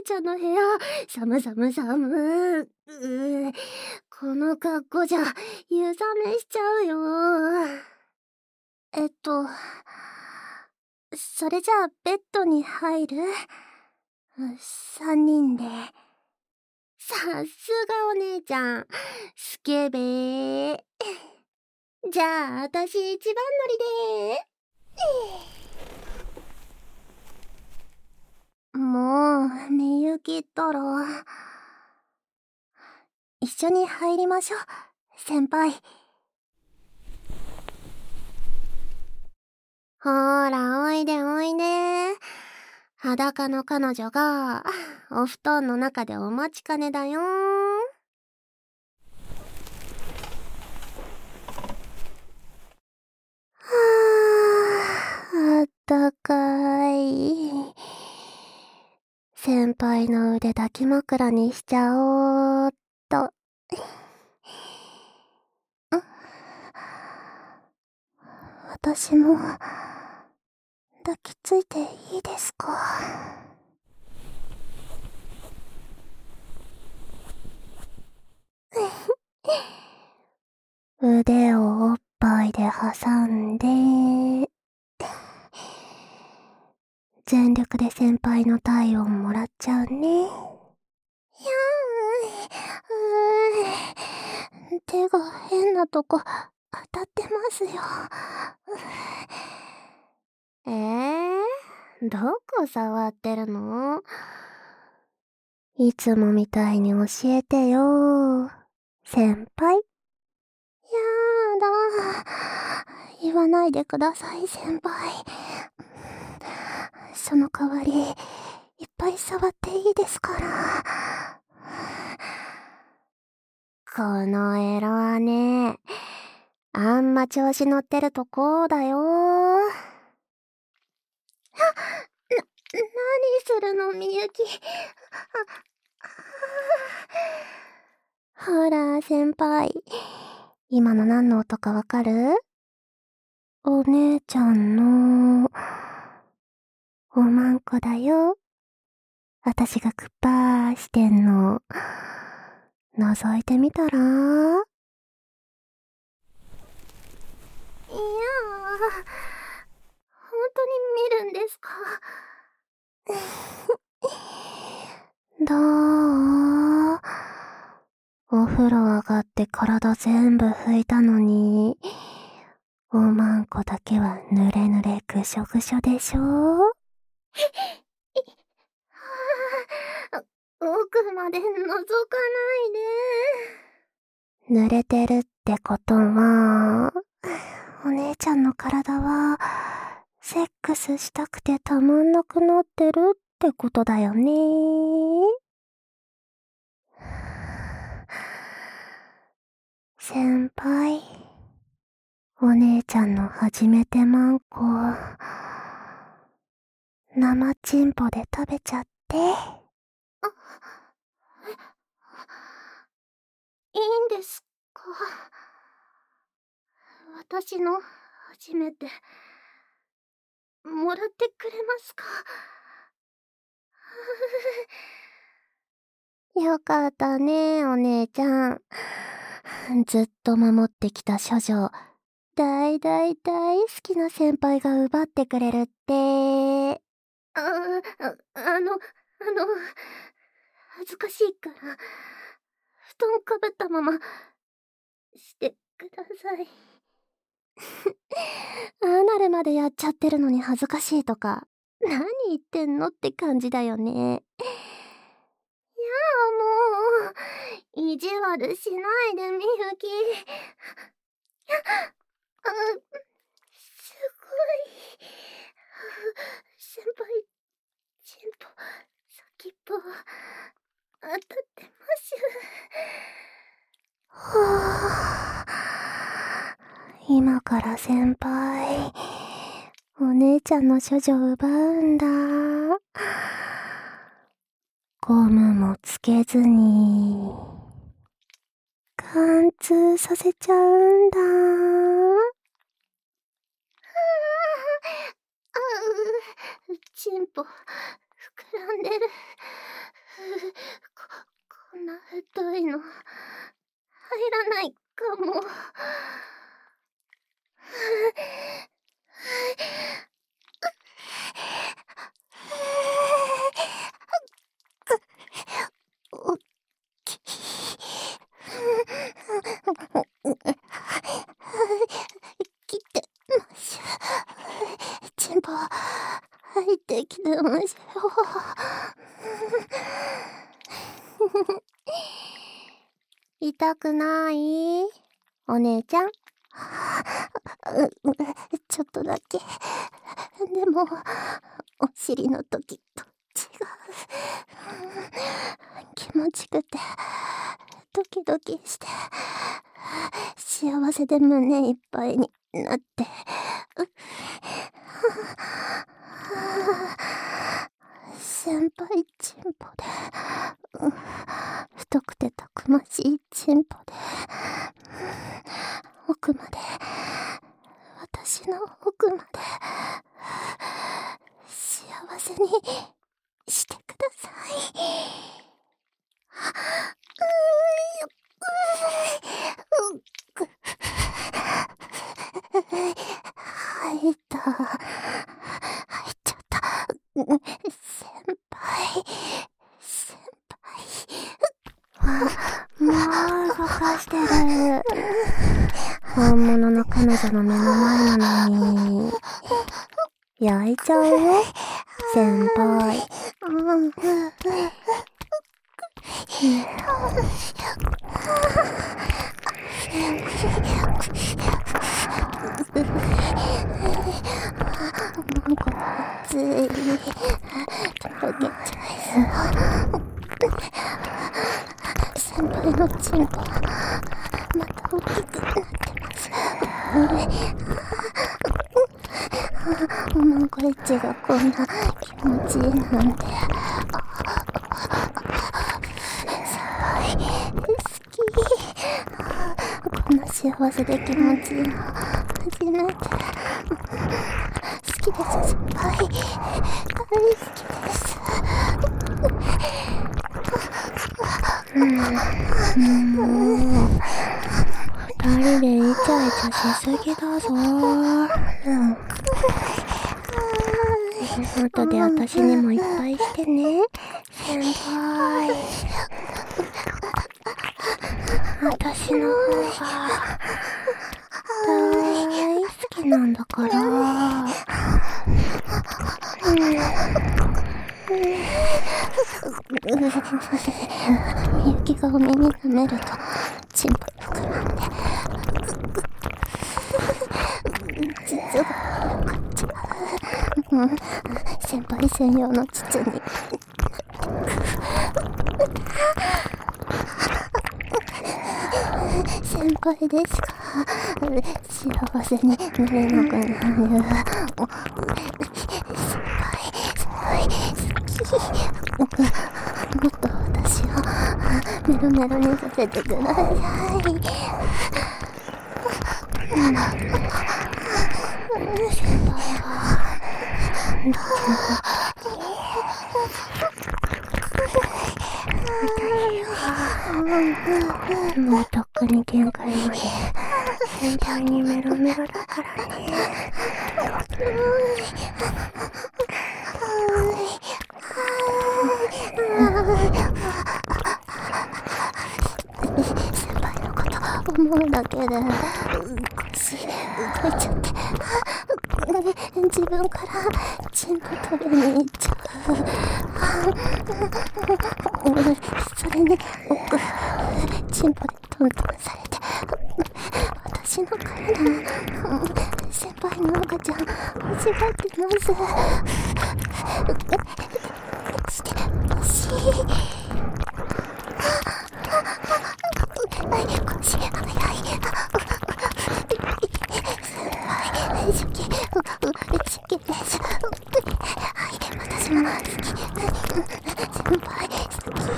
姉ちゃんの部屋、寒寒寒。この格好じゃ、湯冷めしちゃうよ。それじゃあベッドに入る？3人で。さすがお姉ちゃん。スケベー。じゃあ、私一番乗りでもう、みゆきったら。一緒に入りましょう、先輩。ほーら、おいでおいで。裸の彼女が、お布団の中でお待ちかねだよ。あったかい。先輩の腕抱き枕にしちゃおうっと。私も抱きついていいですか？腕をおっぱいで挟んで、全力で先輩の体温もらっちゃうね。手が変なとこ当たってますよ。どこ触ってるの？いつもみたいに教えてよ、先輩。やだ。言わないでください、先輩。その代わり、いっぱい触っていいですから。このエロはね、あんま調子乗ってるとこうだよ。何するの、みゆき。ほら、先輩。今の何の音かわかる？お姉ちゃんの、おまんこだよ。私がクッパーしてんの。覗いてみたら？いやー、本当に見るんですか？どう？お風呂上がって体全部拭いたのに、おまんこだけはぬれぬれぐしょぐしょでしょ？奥まで覗かないで。濡れてるってことは、お姉ちゃんの体は、セックスしたくてたまんなくなってるってことだよね。先輩、お姉ちゃんの初めてまんこ、生チンポで食べちゃって。いいんですか？私の初めて、もらってくれますか？よかったね、お姉ちゃん。ずっと守ってきた処女、大大大好きな先輩が奪ってくれるって。恥ずかしいから、布団かぶったまま、してください。ああなるまでやっちゃってるのに恥ずかしいとか、何言ってんのって感じだよね。もう、意地悪しないで、みゆき。すごい。先輩、チンポ、先っぽ、当たってます。はぁ。今から先輩、お姉ちゃんの処女奪うんだ。ゴムもつけずに、貫通させちゃうんだ。チンポ、膨らんでる。 こんな太いの入らないかも。おっきい。来てましょ。チンポ入ってきてましょ。痛くない？お姉ちゃん。ちょっとだけ。でも、お尻の時と違う。気持ちくて、ドキドキして、幸せで胸いっぱいになって、先輩チンポで、太くてたくましいチンポで、奥まで、私の奥まで、幸せにしてください。入った。入っちゃった。先輩。もう動かしてる。本物の彼女の目の前なのに。焼いちゃうよ、先輩。こっつい。溶けちゃいそう。先輩のチンポまた大きくなってます。おまんこエッチがこんな気持ちいいなんて。先輩好き。こんな幸せで気持ちいいの初めて。好きです、先輩。大好きです。二人でイチャイチャしすぎだぞ。後で私にもいっぱいしてね、先輩。私の方が大好きなんだから。みゆきがお耳舐めるとチンポ膨らんで、実はこっちは、先輩専用の膣に先輩でしか幸せになれなくなる。先輩好き。もっと私をメロメロにさせてください。先輩はもうとっくに限界まで先輩にメロメロだからね。先輩のこと思うだけで腰動いちゃって、自分からチンポ取りに行っちゃう。それに奥チンポでトントンされて、私の体先輩の赤ちゃん欲しがってます。してほしい。腰早い。先輩好きです。はい、私も好き。先輩好き。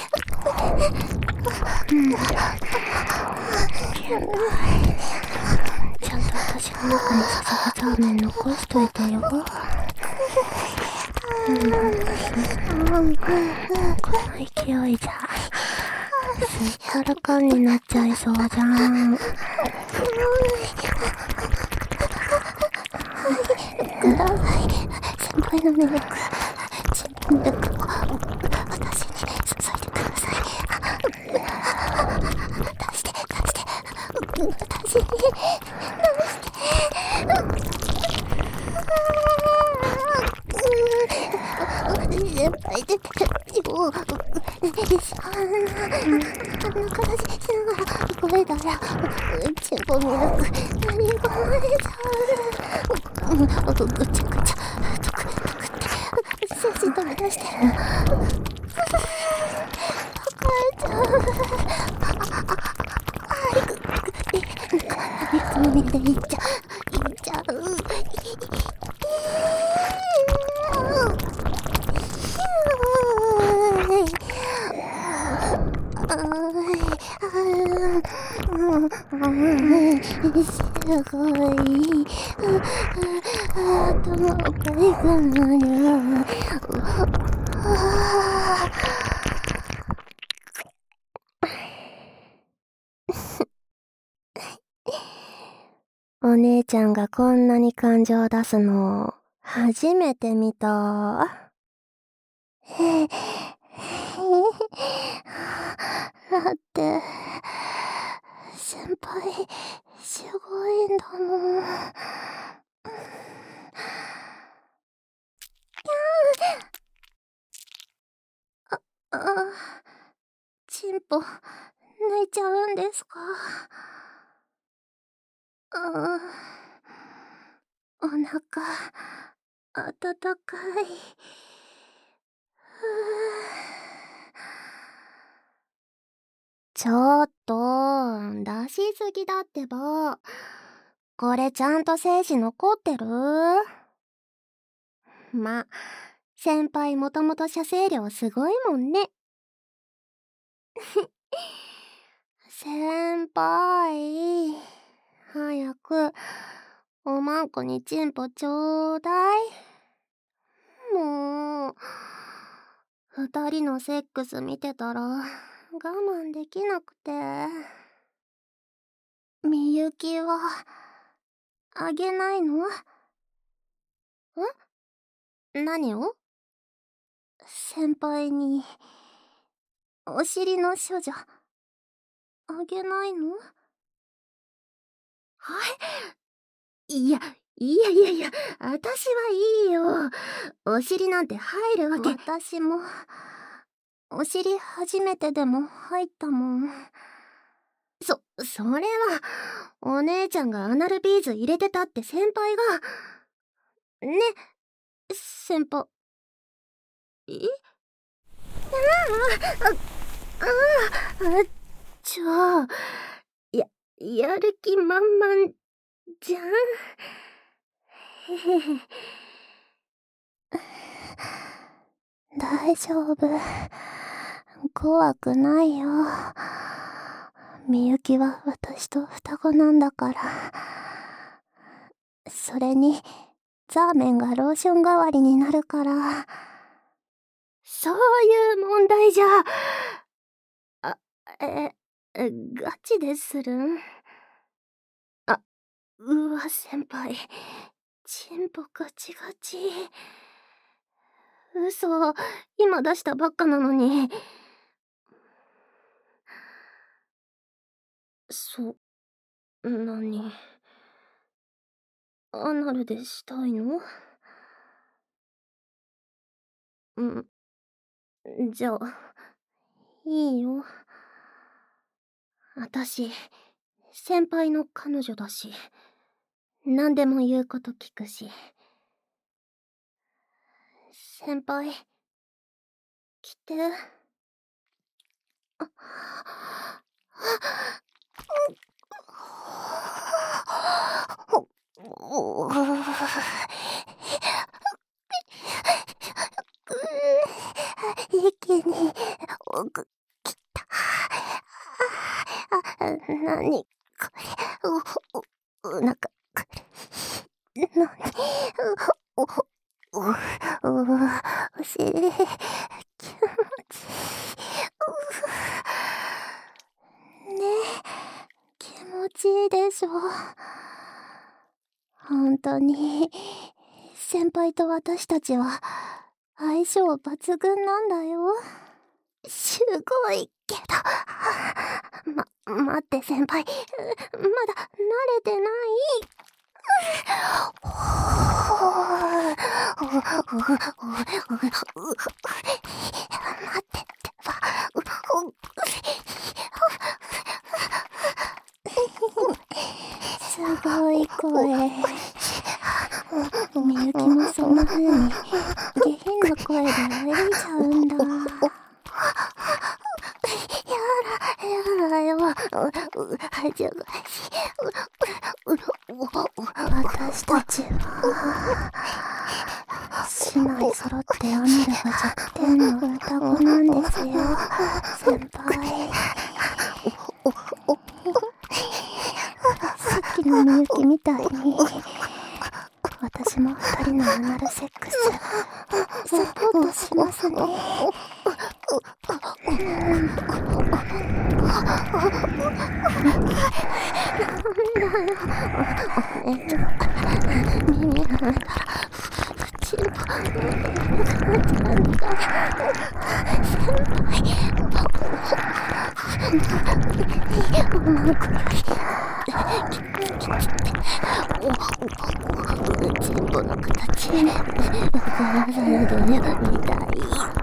ちゃんと私の中にささがザーメン残しといてよ。 この勢いじゃすっからかんになっちゃいそうじゃん。先輩の魅力、チンポミルクを私に注いでください。出して、私に出して。先輩出てるよ。あんな形しながらこれだらチンポミルク何が漏れちゃう。ぐちゃぐちゃトクって精子飛び出してる。抱えちゃう。涙でいっちゃう。すごい。頭おかしくなる。お姉ちゃんがこんなに感情を出すの初めて見た。だって先輩すごいんだもん。チンポ抜いちゃうんですか？お腹温かい。ちょっと出しすぎだってば。これちゃんと精子残ってる？ま、先輩もともと射精量すごいもんね。先輩、早くおまんこにチンポちょうだい。もう二人のセックス見てたら我慢できなくて。みゆきはあげないの？何を？先輩にお尻の処女あげないの？はい？いや、私はいいよ。お尻なんて入るわけ。私もお尻初めてでも入ったもん。それはお姉ちゃんがアナルビーズ入れてたって先輩がね、先輩。ちょ、やる気満々じゃん。大丈夫。怖くないよ。みゆきは私と双子なんだから。それに、ザーメンがローション代わりになるから。そういう問題じゃ。ガチでするん？うわ、先輩。チンポガチガチ。嘘、今出したばっかなのに。何？アナルでしたいの？じゃあ、いいよ。私、先輩の彼女だし、何でも言うこと聞くし。先輩、来て。一気に奥来た。何これ。お腹くる。何お尻。 気持ちいい。ねえ、気持ちいいでしょ。本当に、先輩と私たちは相性抜群なんだよ。すごいけど、待って先輩、まだ慣れてない。待ってってば。すごい声。みゆきもそんな風に下品な声で泳いじゃうんだ。やだよ。恥ずかしい。私たちは姉妹揃ってアメルが弱点の双子なんですよ、先輩。さっきのみゆきみたいに私も二人のアナルセックスサポートしますね。耳がないからプチンポなっちゃうんだ。先輩おまんこよりチンポの形お母さんのドニャみたい。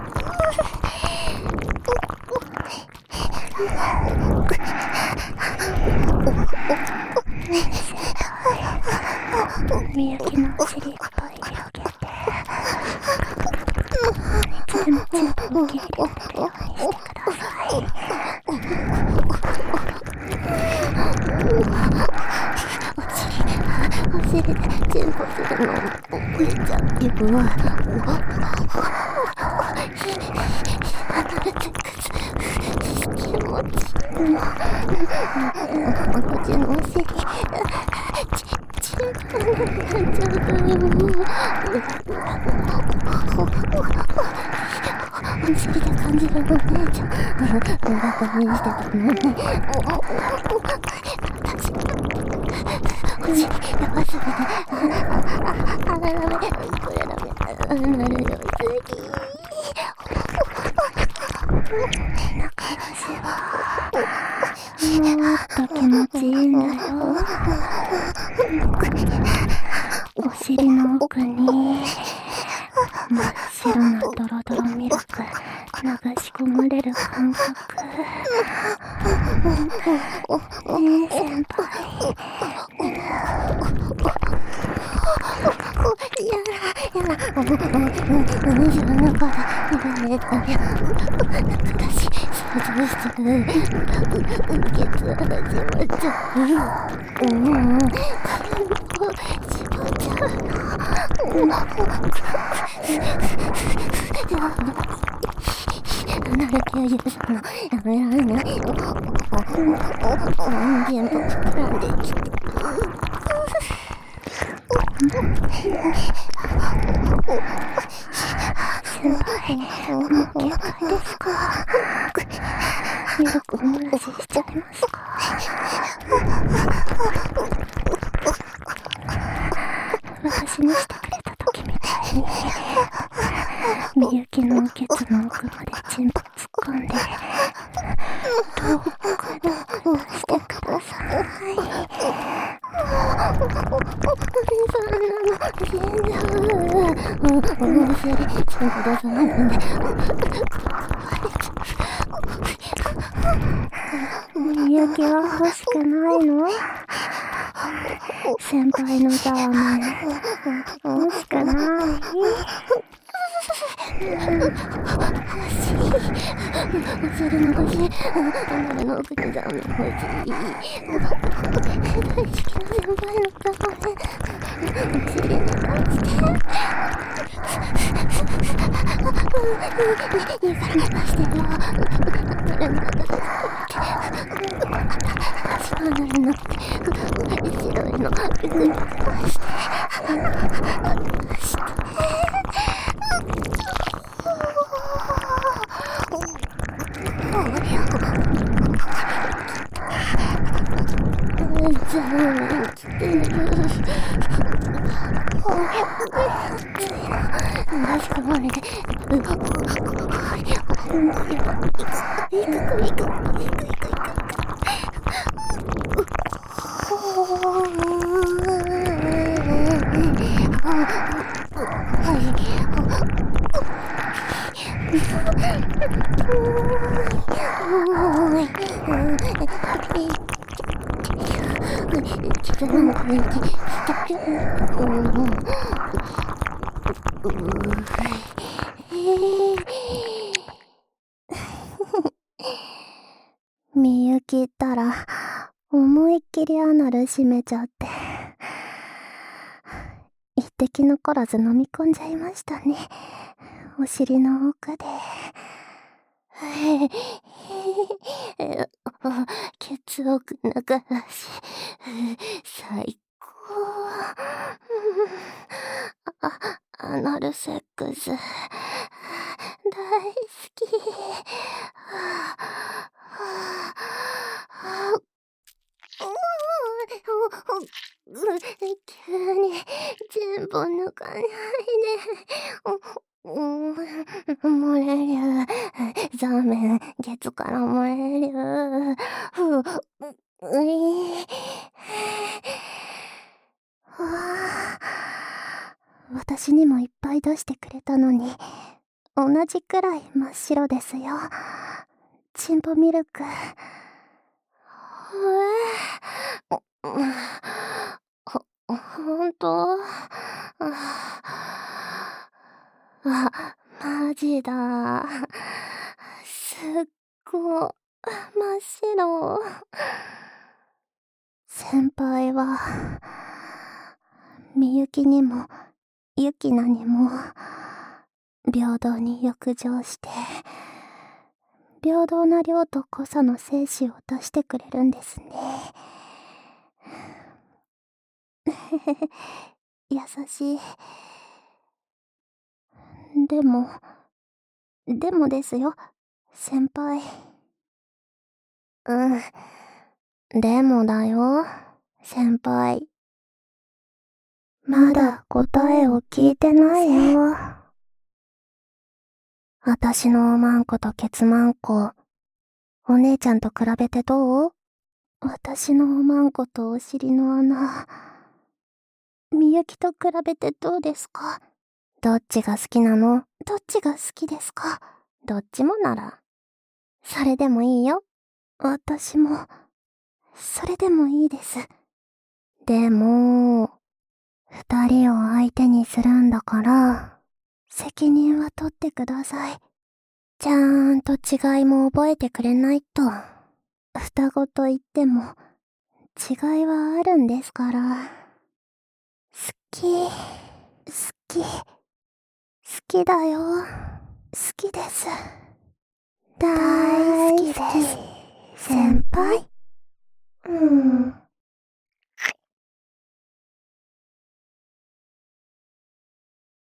みゆきのお尻いっぱい広げて、いつでもチンポを受け入れられるようにしてください。お尻でチンポするの覚えちゃうよ。気持ちいい。こっちのお尻チンポになっちゃうよ。お尻で感じるお姉ちゃん、バカにしてたのに。お尻やばすぎて、ダメ、これダメ、なるよすぎ。中腰はもっと気持ちいいんだよ。お尻の奥に真っ白なドロドロミルク流し込まれる感覚。ねえ先輩、やだ、自分のから入れたや中だし、想像するケツ始まっちゃう。絞っちゃうの。なるけどするのやめられない。全部膨らんできて。先輩、もう限界ですか？ミルクお漏らししちゃいますか？私にしてくれた時みたいにみゆきのケツの奥までチンポ突っ込んでどうかしてください。そんなの死んじゃう。お尻チンポ出さないのでみゆきは欲しくないの？先輩のざわめ欲しくない？お尻の欲しい。誰の奥にざわめ欲しい。大好きな先輩のざわめお尻に出していいから出してよ。誰のことだ私はなれなくて白いの別に出して出してみゆきったら思いっきりアナル閉めちゃって一滴残らず飲み込んじゃいましたね。お尻の奥でケツを流し最高。アナルセックス大好き。急に全部抜かないで。漏れる。ザーメン、ケツから漏れる。私にもいっぱい出してくれたのに、同じくらい真っ白ですよ。チンポミルク。ほんと？マジだ。すっご、真っ白。先輩は、みゆきにも、ゆきなにも、平等に浴場して、平等な量と濃さの精子を出してくれるんですね。優しい。でもですよ、先輩。でもだよ、先輩。まだ答えを聞いてないよ。あたしのおまんことケツまんこ、お姉ちゃんと比べてどう？私のおまんことお尻の穴、みゆきと比べてどうですか？どっちが好きなの？どっちが好きですか？どっちもなら、それでもいいよ。私も、それでもいいです。でも、二人を相手にするんだから、責任は取ってください。ちゃんと違いも覚えてくれないと。双子と言っても、違いはあるんですから。好きだよ。好きです。大好きです。先輩。